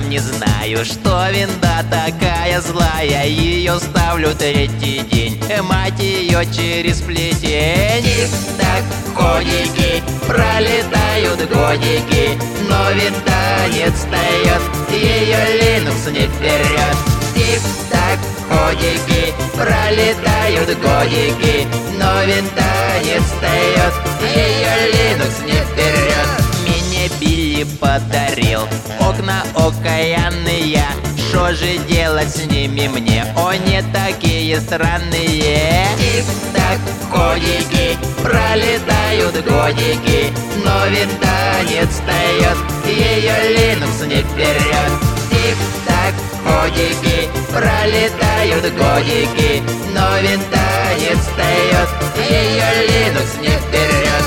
сам не знаю, что винда такая злая. Ее ставлю третий день, мать ее через плетень. Тик-так, ходики, пролетают годики, но винда не отстает, ее Linux не вперед. Тик-так, ходики, пролетают годики, но винда не отстает, ее Linux не вперед. Мне Билли подарил окна окаянные, что же делать с ними мне? Они такие странные. Тик-так, ходики, пролетают годики, но винда не отстает, ее Linux не вперед. Тик-так, ходики, пролетают годики, но винда не отстает, ее Linux не вперед.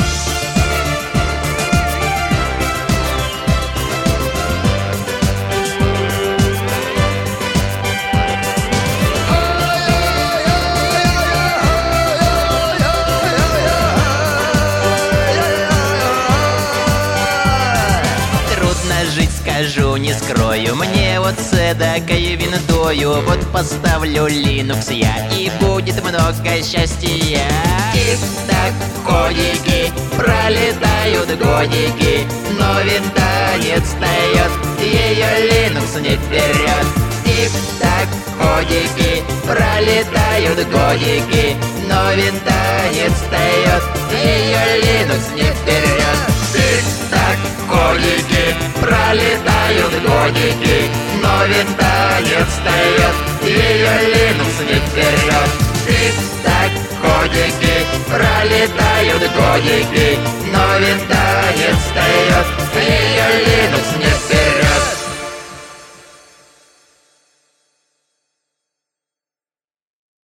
Жить скажу, не скрою, мне вот с эдакой виндою вот поставлю Linux я, и будет много счастья. Тик-так, ходики, пролетают годики, но винда не отстает, ее Linux не вперед. Тик-так, ходики, пролетают годики, но винда не отстает, ее Linux не вперед. Тик-так, ходики, пролетают годики, но винда не отстает, ее Linux не вперед. Тик-так, ходики, пролетают годики, но винда не отстает, ее Linux